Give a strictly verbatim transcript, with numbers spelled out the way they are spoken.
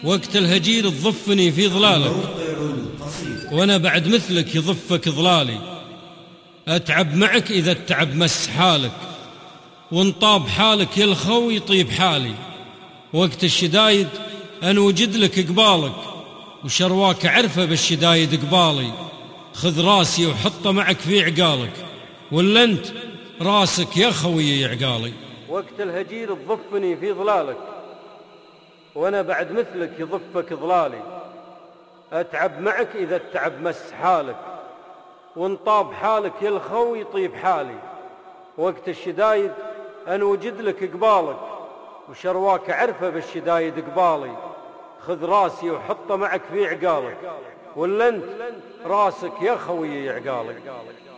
وقت الهجير تضفني في ظلالك، وأنا بعد مثلك يضفك ظلالي. أتعب معك إذا التعب مس حالك، وانطاب حالك يا الخو يطيب حالي. وقت الشدايد أنوجد لك قبالك، وشرواك عرفة بالشدايد قبالي. خذ راسي وحطه معك في عقالك، ولا أنت راسك يا خوي عقالي. وقت الهجير تضفني في ظلالك، وأنا بعد مثلك يضفك ظلالي. أتعب معك إذا التعب مس حالك، وانطاب حالك يا الخو يطيب حالي. وقت الشدايد أنوجد لك قبالك، وشرواك عرفة بالشدايد قبالي. خذ راسي وحطه معك في عقالك، ولا أنت راسك يا خوي عقالي.